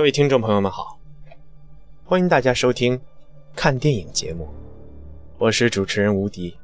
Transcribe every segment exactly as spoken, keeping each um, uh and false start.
位听众朋友们好，欢迎大家收听看电影节目，我是主持人吴迪。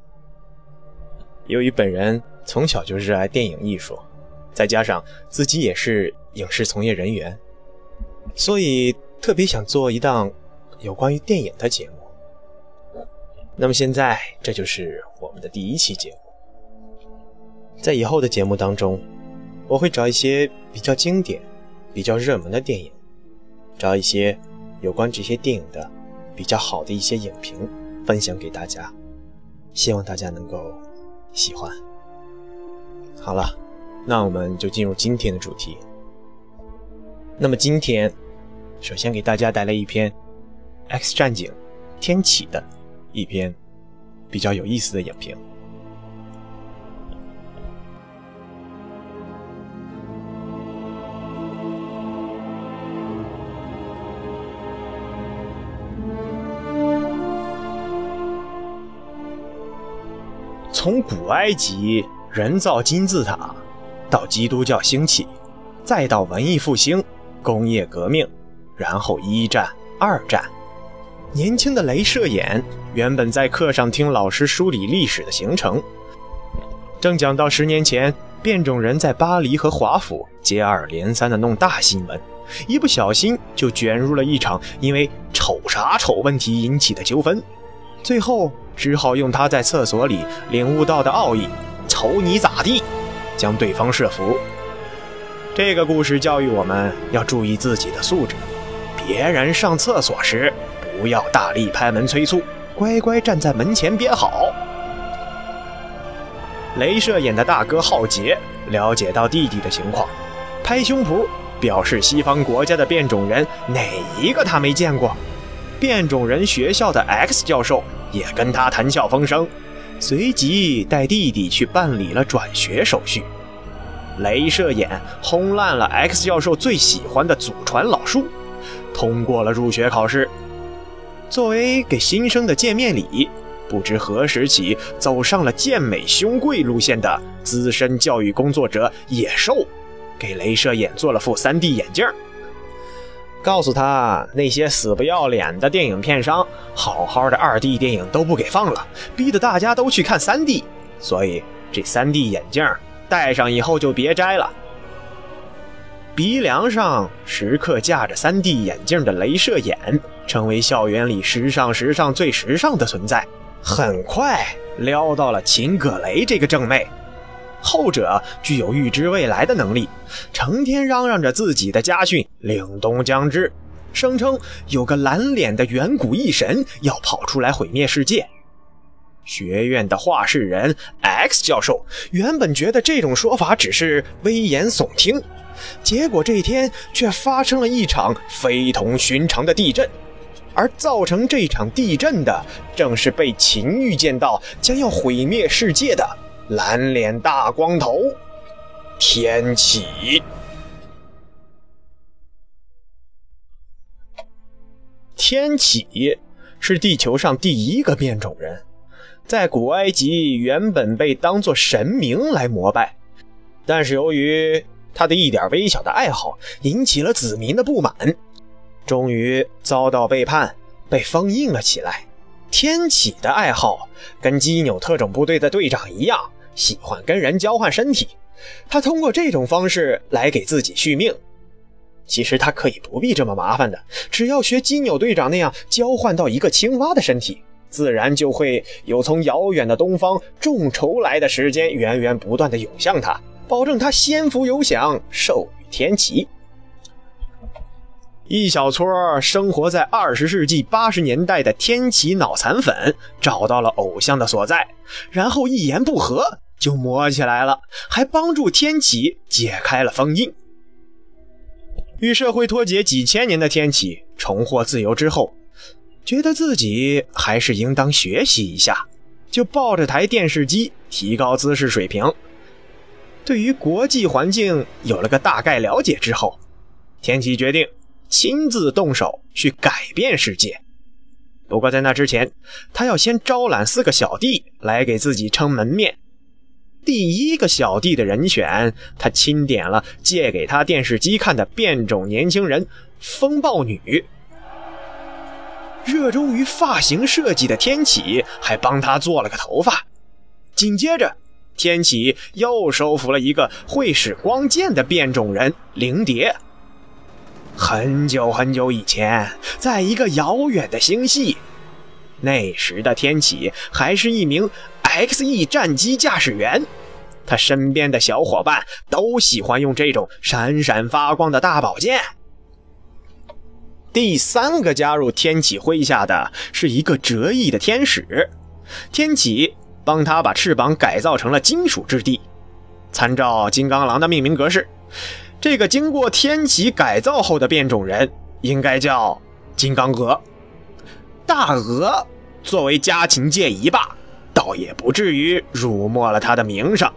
由于本人从小就热爱电影艺术，再加上自己也是影视从业人员，所以特别想做一档有关于电影的节目。那么现在这就是我们的第一期节目。在以后的节目当中，我会找一些比较经典比较热门的电影，找一些有关这些电影的比较好的一些影评分享给大家，希望大家能够喜欢。好了，那我们就进入今天的主题。那么今天首先给大家带来一篇 X 战警天启的一篇比较有意思的影评。从古埃及人造金字塔，到基督教兴起，再到文艺复兴、工业革命，然后一战、二战。年轻的镭射眼原本在课上听老师梳理历史的行程，正讲到十年前变种人在巴黎和华府接二连三的弄大新闻，一不小心就卷入了一场因为丑啥丑问题引起的纠纷，最后只好用他在厕所里领悟到的奥义，瞅你咋地，将对方说服。这个故事教育我们要注意自己的素质，别人上厕所时不要大力拍门催促，乖乖站在门前憋好。镭射眼的大哥浩杰了解到弟弟的情况，拍胸脯表示西方国家的变种人哪一个他没见过。变种人学校的 X 教授也跟他谈笑风生，随即带弟弟去办理了转学手续。镭射眼轰烂了 X 教授最喜欢的祖传老树，通过了入学考试。作为给新生的见面礼，不知何时起走上了健美胸贵路线的资深教育工作者野兽，给镭射眼做了副 三 D 眼镜，告诉他那些死不要脸的电影片商好好的 二 D 电影都不给放了，逼得大家都去看 三 D， 所以这 三 D 眼镜戴上以后就别摘了。鼻梁上时刻架着 三 D 眼镜的镭射眼成为校园里时尚时尚最时尚的存在，很快撩到了秦葛雷这个正妹。后者具有预知未来的能力，成天嚷嚷着自己的家训凛冬将至，声称有个蓝脸的远古异神要跑出来毁灭世界。学院的话事人 X 教授原本觉得这种说法只是危言耸听，结果这天却发生了一场非同寻常的地震，而造成这场地震的正是被秦预见到将要毁灭世界的蓝脸大光头天启。天启是地球上第一个变种人，在古埃及原本被当作神明来膜拜，但是由于他的一点微小的爱好引起了子民的不满，终于遭到背叛，被封印了起来。天启的爱好跟基纽特种部队的队长一样，喜欢跟人交换身体，他通过这种方式来给自己续命。其实他可以不必这么麻烦的，只要学基纽队长那样交换到一个青蛙的身体，自然就会有从遥远的东方众筹来的时间源源不断的涌向他，保证他先福有享，寿与天齐。一小撮生活在二十世纪八十年代的天启脑残粉找到了偶像的所在，然后一言不合就摸起来了，还帮助天启解开了封印。与社会脱节几千年的天启重获自由之后，觉得自己还是应当学习一下，就抱着台电视机提高知识水平。对于国际环境有了个大概了解之后，天启决定亲自动手去改变世界。不过在那之前，他要先招揽四个小弟来给自己撑门面。第一个小弟的人选，他钦点了借给他电视机看的变种年轻人风暴女。热衷于发型设计的天启还帮他做了个头发。紧接着，天启又收服了一个会使光剑的变种人灵蝶。很久很久以前，在一个遥远的星系，那时的天启还是一名 X E 战机驾驶员，他身边的小伙伴都喜欢用这种闪闪发光的大宝剑。第三个加入天启麾下的是一个折翼的天使，天启帮他把翅膀改造成了金属质地。参照金刚狼的命名格式，这个经过天启改造后的变种人应该叫金刚鹅。大鹅作为家禽界一霸，倒也不至于辱没了他的名声。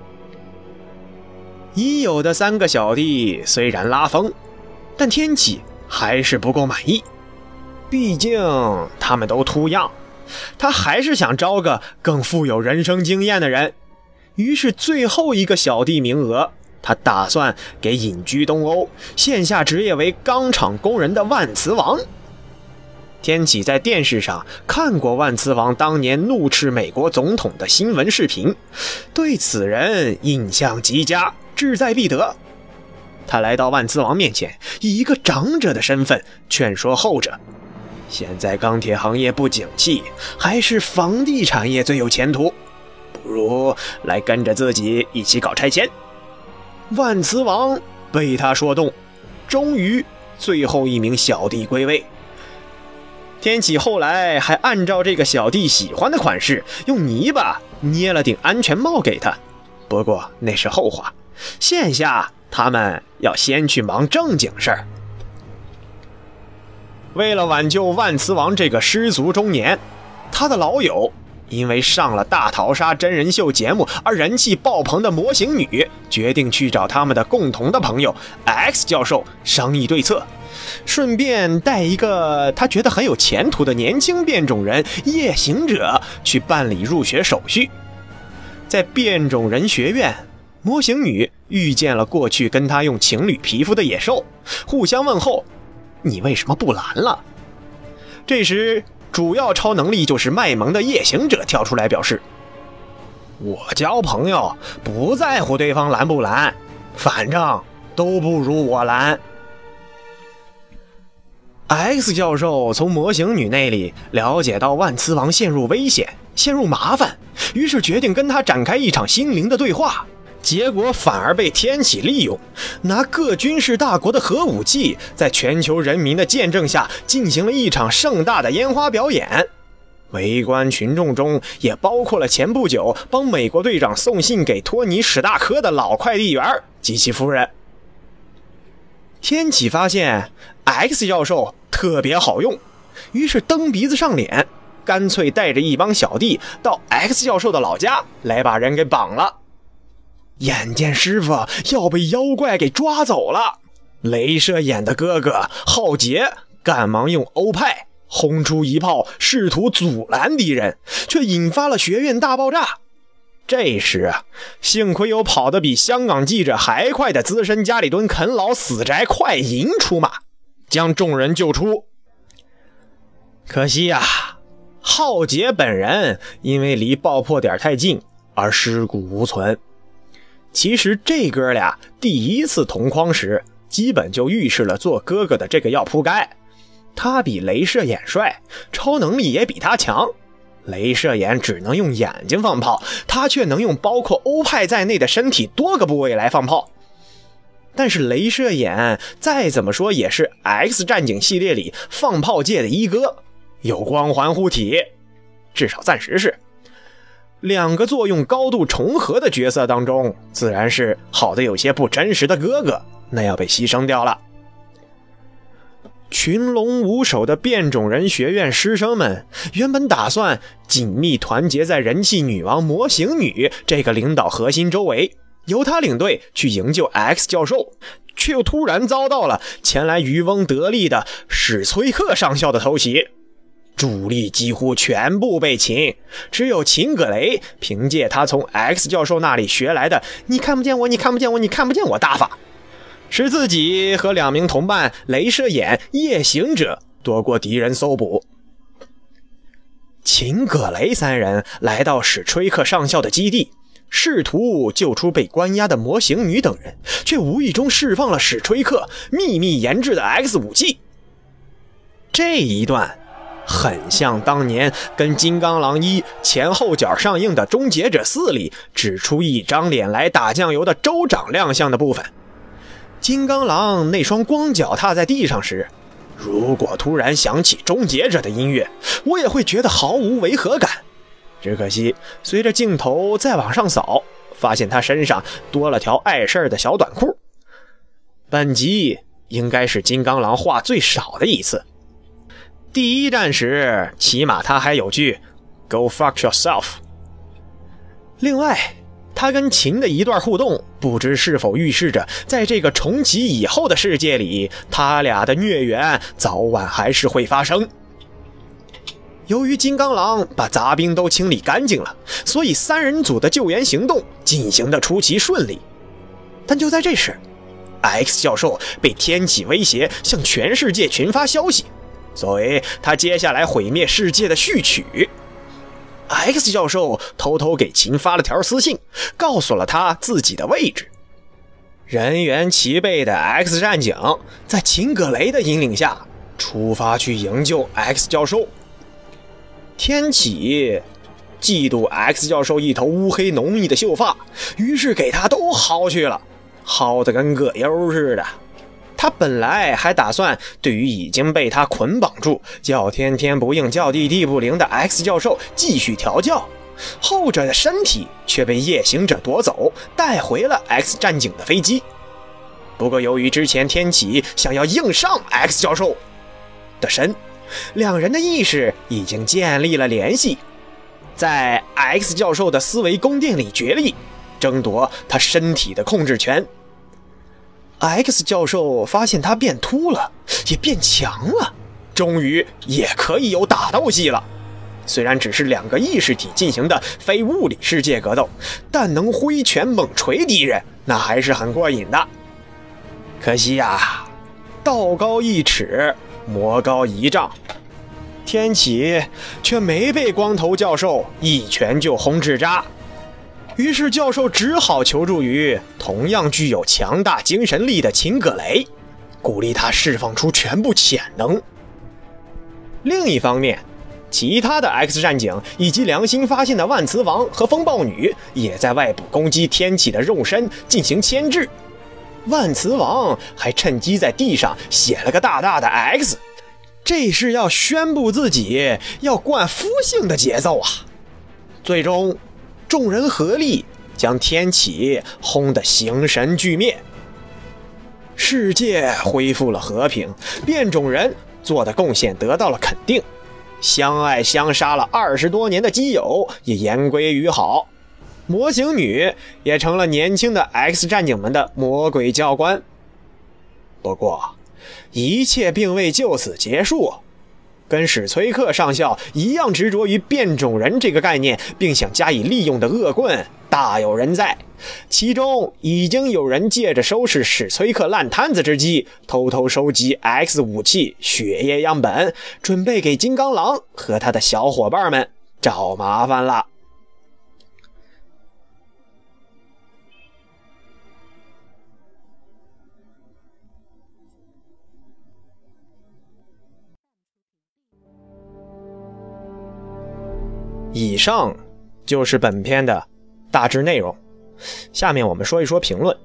已有的三个小弟虽然拉风，但天启还是不够满意，毕竟他们都秃样，他还是想招个更富有人生经验的人。于是最后一个小弟名额，他打算给隐居东欧、线下职业为钢厂工人的万磁王。天启在电视上看过万磁王当年怒斥美国总统的新闻视频，对此人印象极佳，志在必得。他来到万磁王面前，以一个长者的身份劝说后者，现在钢铁行业不景气，还是房地产业最有前途，不如来跟着自己一起搞拆迁。万磁王被他说动，终于最后一名小弟归位。天启后来还按照这个小弟喜欢的款式，用泥巴捏了顶安全帽给他，不过那是后话，现下他们要先去忙正经事儿。为了挽救万磁王这个失足中年，他的老友因为上了大逃杀真人秀节目而人气爆棚的模型女，决定去找他们的共同的朋友 X 教授商议对策，顺便带一个他觉得很有前途的年轻变种人夜行者去办理入学手续。在变种人学院，模型女遇见了过去跟他用情侣皮肤的野兽，互相问候，你为什么不蓝了？这时主要超能力就是卖萌的夜行者跳出来表示，我交朋友不在乎对方蓝不蓝，反正都不如我蓝。 X 教授从模型女那里了解到万磁王陷入危险，陷入麻烦，于是决定跟他展开一场心灵的对话，结果反而被天启利用，拿各军事大国的核武器，在全球人民的见证下进行了一场盛大的烟花表演。围观群众中也包括了前不久帮美国队长送信给托尼史大科的老快递员及其夫人。天启发现 X 教授特别好用，于是蹬鼻子上脸，干脆带着一帮小弟到 X 教授的老家来把人给绑了。眼见师傅要被妖怪给抓走了，镭射眼的哥哥浩杰赶忙用欧派轰出一炮，试图阻拦敌人，却引发了学院大爆炸。这时啊，幸亏有跑得比香港记者还快的资深家里蹲啃老死宅快银出马，将众人救出。可惜啊，浩杰本人因为离爆破点太近而尸骨无存。其实这哥俩第一次同框时，基本就预示了做哥哥的这个要扑街。他比镭射眼帅，超能力也比他强。镭射眼只能用眼睛放炮，他却能用包括欧派在内的身体多个部位来放炮。但是镭射眼再怎么说也是 X 战警系列里放炮界的一哥，有光环护体，至少暂时是。两个作用高度重合的角色当中，自然是好的有些不真实的哥哥那要被牺牲掉了。群龙无首的变种人学院师生们原本打算紧密团结在人气女王模型女这个领导核心周围，由她领队去营救 X 教授，却又突然遭到了前来渔翁得利的史崔克上校的偷袭，主力几乎全部被擒，只有秦葛雷凭借他从 X 教授那里学来的你看不见我你看不见我你看不见我大法， 使自己和两名同伴镭射眼、夜行者躲过敌人搜捕。秦葛雷三人来到史崔克上校的基地，试图救出被关押的魔形女等人，却无意中释放了史崔克秘密研制的 X 武器。这一段很像当年跟金刚狼一前后脚上映的终结者四里指出一张脸来打酱油的州长亮相的部分。金刚狼那双光脚踏在地上时，如果突然响起终结者的音乐，我也会觉得毫无违和感。只可惜随着镜头再往上扫，发现他身上多了条碍事的小短裤。本集应该是金刚狼话最少的一次。第一战时起码他还有句 Go fuck yourself。 另外他跟秦的一段互动，不知是否预示着在这个重启以后的世界里，他俩的孽缘早晚还是会发生。由于金刚狼把杂兵都清理干净了，所以三人组的救援行动进行得出奇顺利。但就在这时， X 教授被天启威胁向全世界群发消息，作为他接下来毁灭世界的序曲。 X 教授偷偷给秦发了条私信，告诉了他自己的位置。人员齐备的 X 战警在秦葛雷的引领下出发去营救 X 教授。天启嫉妒 X 教授一头乌黑浓密的秀发，于是给他都薅去了，薅得跟葛优似的。他本来还打算对于已经被他捆绑住，叫天天不应叫地地不灵的 X 教授继续调教，后者的身体却被夜行者夺走，带回了 X 战警的飞机。不过由于之前天启想要硬上 X 教授的身，两人的意识已经建立了联系，在 X 教授的思维宫殿里角力，争夺他身体的控制权。X 教授发现他变秃了，也变强了，终于也可以有打斗戏了。虽然只是两个意识体进行的非物理世界格斗，但能挥拳猛锤敌人，那还是很过瘾的。可惜呀，道高一尺，魔高一丈，天启却没被光头教授一拳就轰至渣。于是教授只好求助于同样具有强大精神力的秦葛雷，鼓励他释放出全部潜能。另一方面，其他的 X 战警以及良心发现的万磁王和风暴女也在外部攻击天启的肉身进行牵制。万磁王还趁机在地上写了个大大的 X， 这是要宣布自己要冠夫姓的节奏啊！最终众人合力将天启轰得形神俱灭，世界恢复了和平，变种人做的贡献得到了肯定，相爱相杀了二十多年的基友也言归于好，魔形女也成了年轻的 X 战警们的魔鬼教官。不过一切并未就此结束，跟史崔克上校一样执着于变种人这个概念并想加以利用的恶棍大有人在，其中已经有人借着收拾史崔克烂摊子之机，偷偷收集 X 武器血液样本，准备给金刚狼和他的小伙伴们找麻烦了。以上就是本片的大致内容，下面我们说一说评论。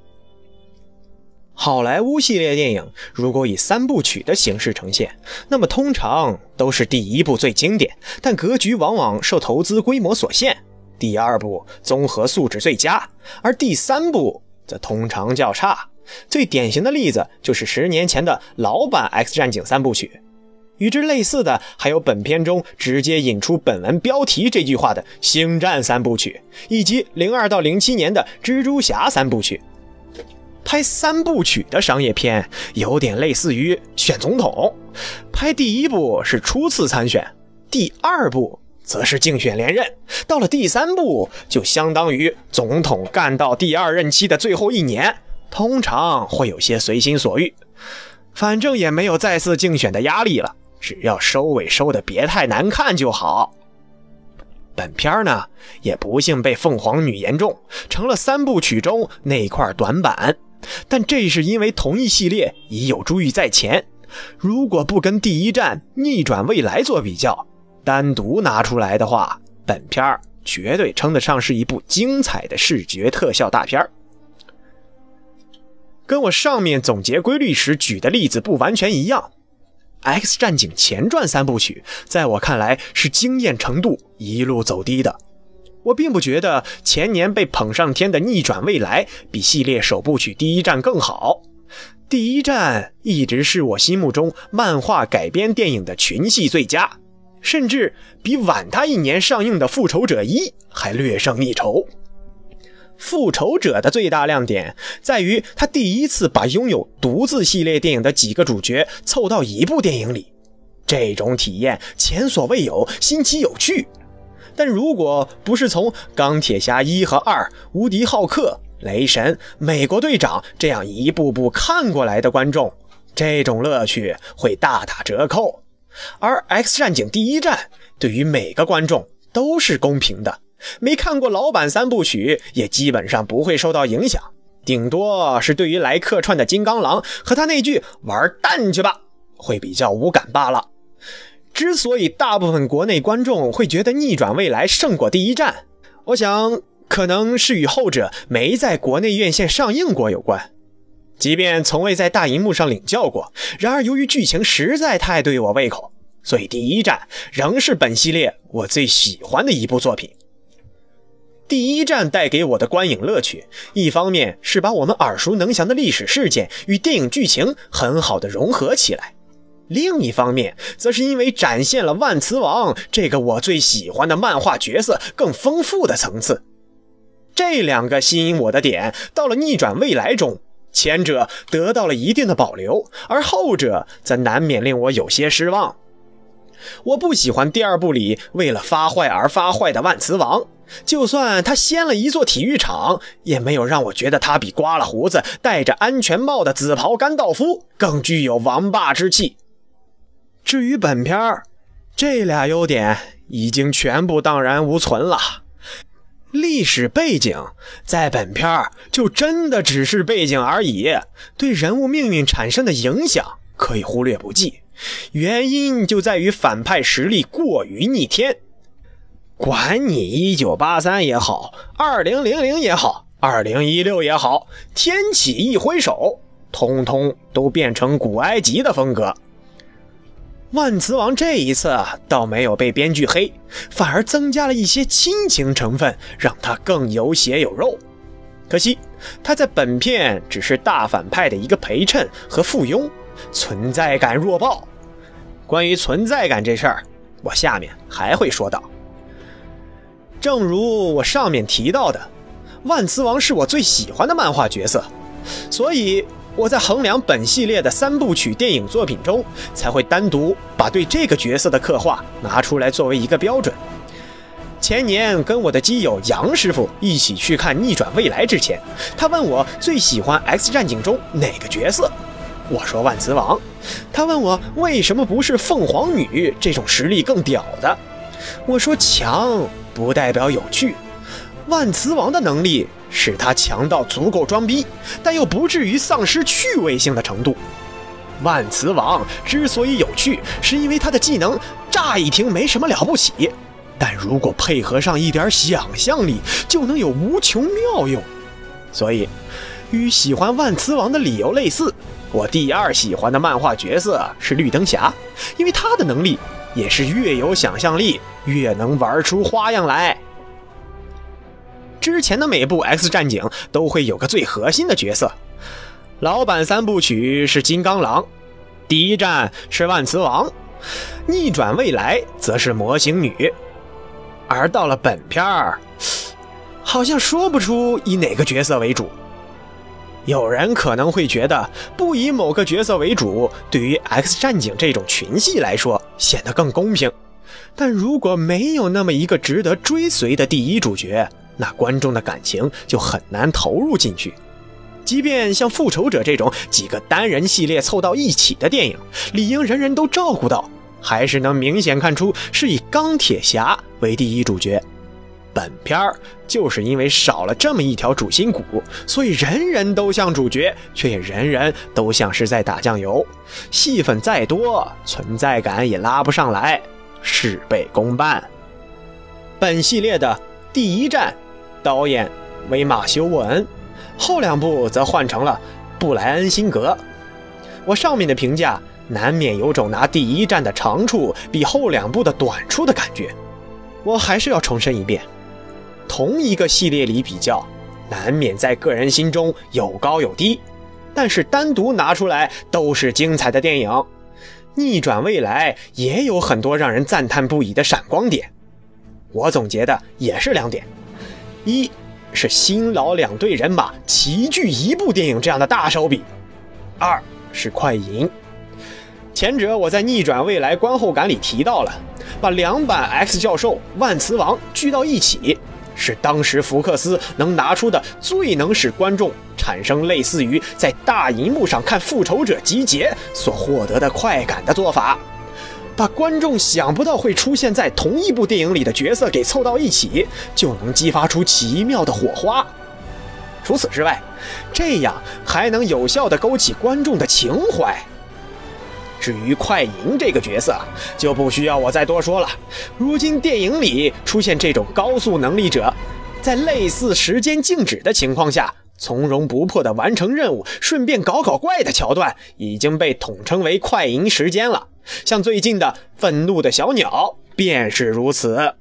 好莱坞系列电影如果以三部曲的形式呈现，那么通常都是第一部最经典，但格局往往受投资规模所限，第二部综合素质最佳，而第三部则通常较差。最典型的例子就是十年前的老版 X 战警三部曲。与之类似的还有本片中直接引出本文标题这句话的星战三部曲，以及零二到零七年的蜘蛛侠三部曲。拍三部曲的商业片有点类似于选总统，拍第一部是初次参选，第二部则是竞选连任，到了第三部就相当于总统干到第二任期的最后一年， 通常会有些随心所欲，反正也没有再次竞选的压力了，只要收尾收的别太难看就好。本片呢，也不幸被凤凰女言中，成了三部曲中那块短板，但这是因为同一系列已有珠玉在前，如果不跟第一站逆转未来做比较，单独拿出来的话，本片绝对称得上是一部精彩的视觉特效大片。跟我上面总结规律时举的例子不完全一样， X 战警前传三部曲在我看来是惊艳程度一路走低的。我并不觉得前年被捧上天的逆转未来比系列首部曲第一站更好，第一站一直是我心目中漫画改编电影的群戏最佳，甚至比晚他一年上映的复仇者一还略胜一筹。复仇者的最大亮点在于他第一次把拥有独自系列电影的几个主角凑到一部电影里，这种体验前所未有，新奇有趣。但如果不是从钢铁侠一和二、无敌浩克、雷神、美国队长这样一步步看过来的观众，这种乐趣会大打折扣。而 X 战警第一站对于每个观众都是公平的，没看过老版三部曲也基本上不会受到影响，顶多是对于来客串的金刚狼和他那句玩蛋去吧会比较无感罢了。之所以大部分国内观众会觉得逆转未来胜过第一站，我想可能是与后者没在国内院线上映过有关。即便从未在大荧幕上领教过，然而由于剧情实在太对我胃口，所以第一站仍是本系列我最喜欢的一部作品。第一站带给我的观影乐趣，一方面是把我们耳熟能详的历史事件与电影剧情很好的融合起来，另一方面则是因为展现了万磁王这个我最喜欢的漫画角色更丰富的层次。这两个吸引我的点到了逆转未来中，前者得到了一定的保留，而后者则难免令我有些失望。我不喜欢第二部里为了发坏而发坏的万磁王，就算他掀了一座体育场，也没有让我觉得他比刮了胡子戴着安全帽的紫袍甘道夫更具有王霸之气。至于本片儿，这俩优点已经全部荡然无存了。历史背景在本片儿就真的只是背景而已，对人物命运产生的影响可以忽略不计，原因就在于反派实力过于逆天。管你一九八三也好，二零零零也好，二零一六也好，天启一挥手，通通都变成古埃及的风格。万磁王这一次倒没有被编剧黑，反而增加了一些亲情成分，让他更有血有肉。可惜他在本片只是大反派的一个陪衬和附庸，存在感弱爆。关于存在感这事儿，我下面还会说到。正如我上面提到的，万磁王是我最喜欢的漫画角色，所以我在衡量本系列的三部曲电影作品中，才会单独把对这个角色的刻画拿出来作为一个标准。前年跟我的基友杨师傅一起去看逆转未来之前，他问我最喜欢 X 战警中哪个角色，我说万磁王。他问我为什么不是凤凰女这种实力更屌的，我说强不代表有趣，万磁王的能力使他强到足够装逼，但又不至于丧失趣味性的程度。万磁王之所以有趣，是因为他的技能乍一听没什么了不起，但如果配合上一点想象力，就能有无穷妙用。所以与喜欢万磁王的理由类似，我第二喜欢的漫画角色是绿灯侠，因为他的能力也是越有想象力越能玩出花样来。之前的每部 X 战警都会有个最核心的角色，老版三部曲是金刚狼，第一站是万磁王，逆转未来则是魔形女。而到了本片儿，好像说不出以哪个角色为主。有人可能会觉得不以某个角色为主，对于 X 战警这种群戏来说显得更公平，但如果没有那么一个值得追随的第一主角，那观众的感情就很难投入进去。 即便像复仇者这种几个单人系列凑到一起的电影，理应人人都照顾到，还是能明显看出是以钢铁侠为第一主角。本片儿就是因为少了这么一条主心骨，所以人人都像主角，却也人人都像是在打酱油，戏份再多，存在感也拉不上来，事倍功半。本系列的第一站导演为马修·沃恩，后两部则换成了布莱恩·辛格。我上面的评价难免有种拿第一站的长处比后两部的短处的感觉。我还是要重申一遍，同一个系列里比较，难免在个人心中有高有低，但是单独拿出来都是精彩的电影。逆转未来也有很多让人赞叹不已的闪光点，我总结的也是两点：一是新老两队人马齐聚一部电影这样的大手笔；二是快银。前者我在逆转未来观后感里提到了，把两版 X 教授、万磁王聚到一起，是当时福克斯能拿出的最能使观众产生类似于在大荧幕上看复仇者集结所获得的快感的做法，把观众想不到会出现在同一部电影里的角色给凑到一起，就能激发出奇妙的火花。除此之外，这样还能有效地勾起观众的情怀。至于快银这个角色，就不需要我再多说了。如今电影里出现这种高速能力者，在类似时间静止的情况下从容不迫地完成任务，顺便搞搞怪的桥段，已经被统称为快银时间了。像最近的愤怒的小鸟便是如此。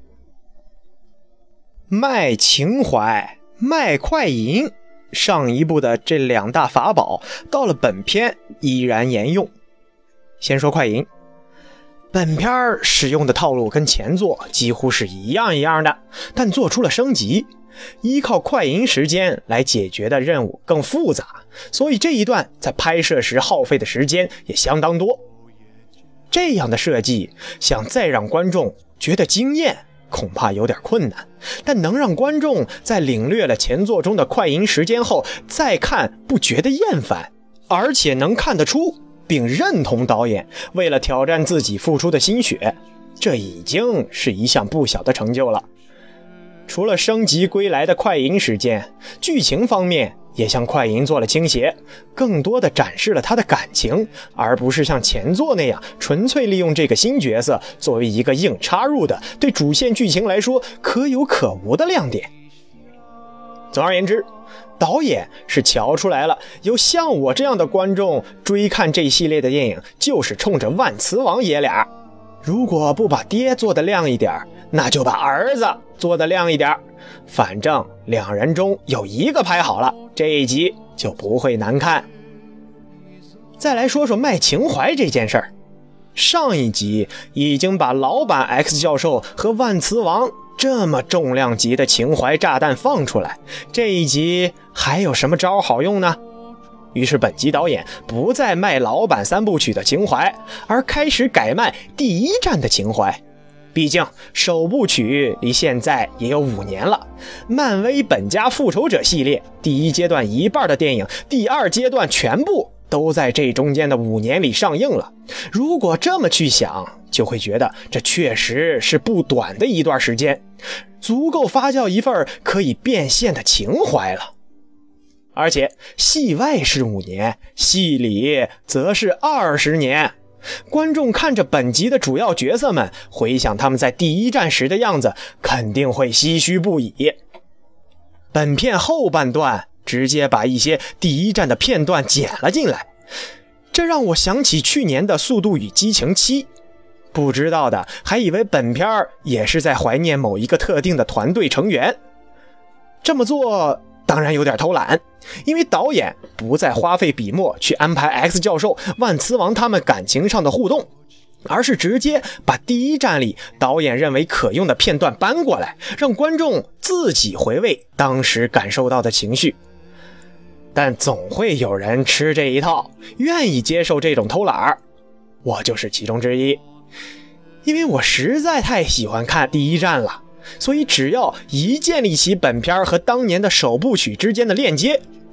卖情怀，卖快银，上一部的这两大法宝到了本片依然沿用。先说快银，本片使用的套路跟前作几乎是一样一样的，但做出了升级，依靠快银时间来解决的任务更复杂，所以这一段在拍摄时耗费的时间也相当多。这样的设计想再让观众觉得惊艳恐怕有点困难，但能让观众在领略了前作中的快银时间后再看不觉得厌烦，而且能看得出并认同导演为了挑战自己付出的心血，这已经是一项不小的成就了。除了升级归来的快银时间，剧情方面也向快银做了倾斜，更多的展示了他的感情，而不是像前作那样纯粹利用这个新角色作为一个硬插入的对主线剧情来说可有可无的亮点。总而言之，导演是瞧出来了，有像我这样的观众追看这系列的电影就是冲着万磁王爷俩。如果不把爹做得亮一点，那就把儿子做得亮一点，反正两人中有一个拍好了，这一集就不会难看。再来说说卖情怀这件事儿，上一集已经把老版 X 教授和万磁王这么重量级的情怀炸弹放出来，这一集还有什么招好用呢？于是本集导演不再卖老版三部曲的情怀，而开始改卖第一站的情怀。毕竟首部曲离现在也有五年了，漫威本家复仇者系列第一阶段一半的电影，第二阶段全部都在这中间的五年里上映了。如果这么去想，就会觉得这确实是不短的一段时间，足够发酵一份可以变现的情怀了。而且戏外是五年，戏里则是二十年。观众看着本集的主要角色们，回想他们在第一站时的样子，肯定会唏嘘不已。本片后半段直接把一些第一站的片段剪了进来，这让我想起去年的《速度与激情七》，不知道的还以为本片也是在怀念某一个特定的团队成员。这么做当然有点偷懒，因为导演不再花费笔墨去安排 X 教授、万磁王他们感情上的互动，而是直接把第一站里导演认为可用的片段搬过来，让观众自己回味当时感受到的情绪。但总会有人吃这一套，愿意接受这种偷懒，我就是其中之一。因为我实在太喜欢看第一站了，所以只要一建立起本片和当年的首部曲之间的链接，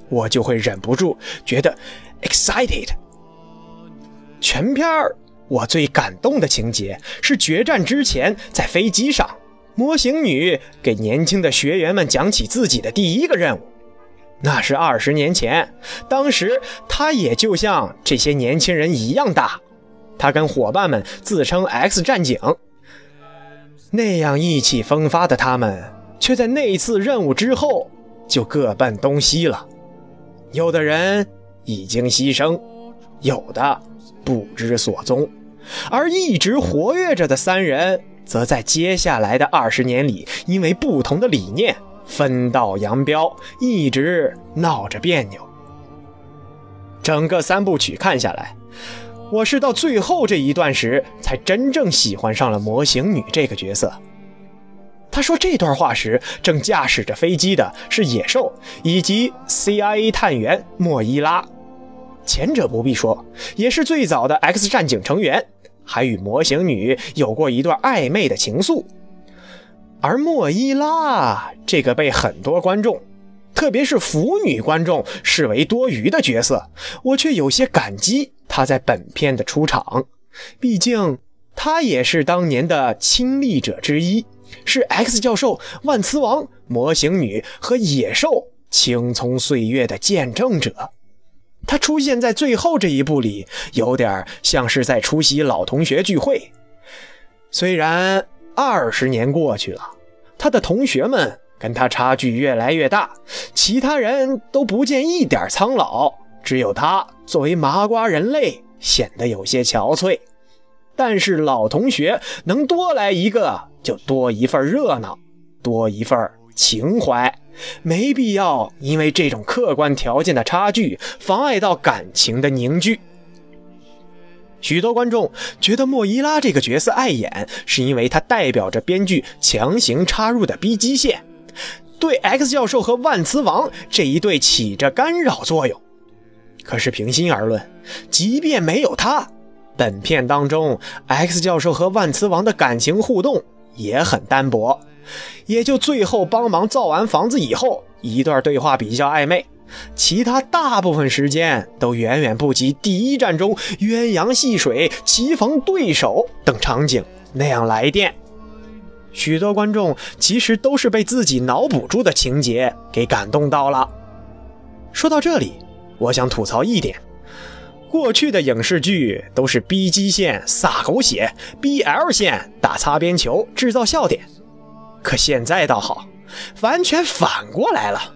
我就会忍不住觉得 excited。 全片儿我最感动的情节是决战之前在飞机上，模型女给年轻的学员们讲起自己的第一个任务。那是二十年前，当时她也就像这些年轻人一样大，她跟伙伴们自称 X 战警。那样意气风发的他们，却在那次任务之后就各奔东西了。有的人已经牺牲，有的不知所踪，而一直活跃着的三人，则在接下来的二十年里，因为不同的理念分道扬镳，一直闹着别扭。整个三部曲看下来，我是到最后这一段时才真正喜欢上了模型女这个角色。他说这段话时，正驾驶着飞机的是野兽以及 C I A 探员莫伊拉，前者不必说，也是最早的 X 战警成员，还与模型女有过一段暧昧的情愫。而莫伊拉这个被很多观众，特别是腐女观众视为多余的角色，我却有些感激她在本片的出场，毕竟她也是当年的亲历者之一，是 X 教授、万磁王、模型女和野兽青葱岁月的见证者。她出现在最后这一部里，有点像是在出席老同学聚会。虽然二十年过去了，他的同学们跟他差距越来越大，其他人都不见一点苍老，只有他作为麻瓜人类显得有些憔悴。但是老同学能多来一个，就多一份热闹，多一份情怀，没必要因为这种客观条件的差距妨碍到感情的凝聚。许多观众觉得莫伊拉这个角色碍眼，是因为它代表着编剧强行插入的 B 基线，对 X 教授和万磁王这一对起着干扰作用。可是平心而论，即便没有他，本片当中 X 教授和万磁王的感情互动也很单薄，也就最后帮忙造完房子以后一段对话比较暧昧，其他大部分时间都远远不及第一战中鸳鸯戏水、棋逢对手等场景那样来电。许多观众其实都是被自己脑补出的情节给感动到了。说到这里，我想吐槽一点，过去的影视剧都是 B 基线撒狗血， B L 线打擦边球制造笑点，可现在倒好，完全反过来了，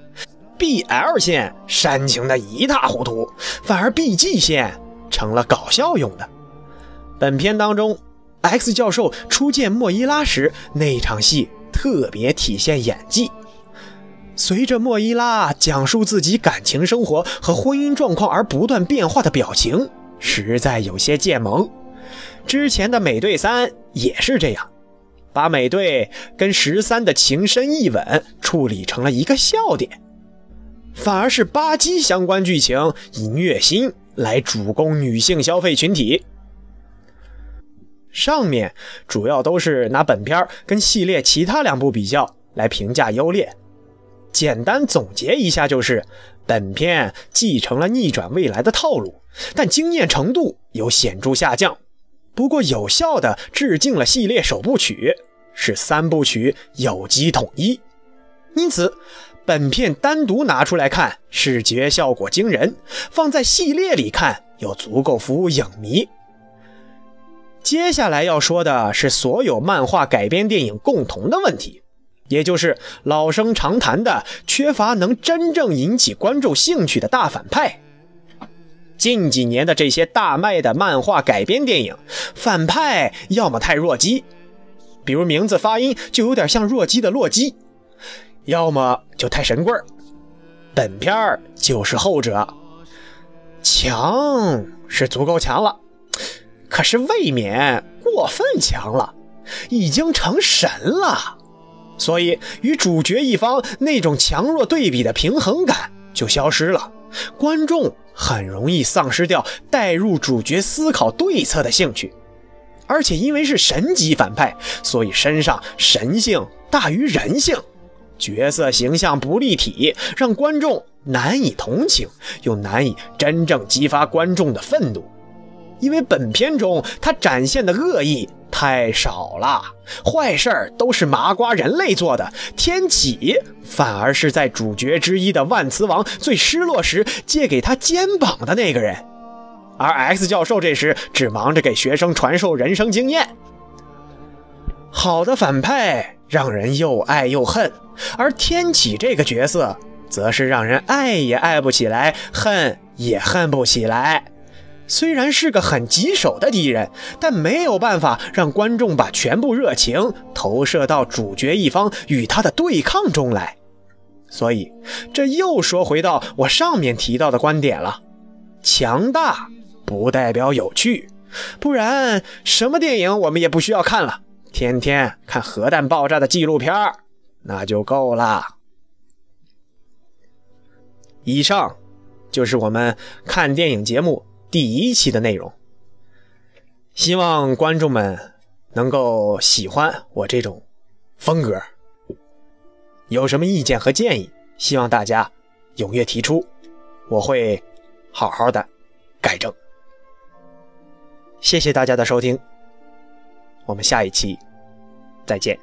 B L 线煽情的一塌糊涂，反而 B 基线成了搞笑用的。本片当中 X 教授初见莫伊拉时，那场戏特别体现演技。随着莫伊拉讲述自己感情生活和婚姻状况而不断变化的表情，实在有些渐萌。之前的美队三也是这样，把美队跟十三的情深意吻处理成了一个笑点，反而是巴基相关剧情以虐心来主攻女性消费群体。上面主要都是拿本片跟系列其他两部比较来评价优劣，简单总结一下，就是本片继承了逆转未来的套路，但惊艳程度有显著下降，不过有效地致敬了系列首部曲，使三部曲有机统一。因此本片单独拿出来看视觉效果惊人，放在系列里看又足够服务影迷。接下来要说的是所有漫画改编电影共同的问题，也就是老生常谈的缺乏能真正引起观众兴趣的大反派。近几年的这些大卖的漫画改编电影，反派要么太弱鸡，比如名字发音就有点像弱鸡的洛基，要么就太神棍儿。本片儿就是后者，强是足够强了，可是未免过分强了，已经成神了，所以与主角一方那种强弱对比的平衡感就消失了，观众很容易丧失掉带入主角思考对策的兴趣。而且因为是神级反派，所以身上神性大于人性，角色形象不立体，让观众难以同情，又难以真正激发观众的愤怒。因为本片中他展现的恶意太少了，坏事儿都是麻瓜人类做的，天启反而是在主角之一的万磁王最失落时借给他肩膀的那个人，而 X 教授这时只忙着给学生传授人生经验。好的反派让人又爱又恨，而天启这个角色则是让人爱也爱不起来，恨也恨不起来。虽然是个很棘手的敌人，但没有办法让观众把全部热情投射到主角一方与他的对抗中来。所以这又说回到我上面提到的观点了，强大不代表有趣，不然什么电影我们也不需要看了，天天看核弹爆炸的纪录片那就够了。以上就是我们看电影节目第一期的内容，希望观众们能够喜欢我这种风格。有什么意见和建议，希望大家踊跃提出，我会好好的改正。谢谢大家的收听，我们下一期再见。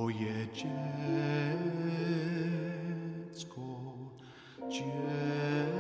Dziecko, dziecko.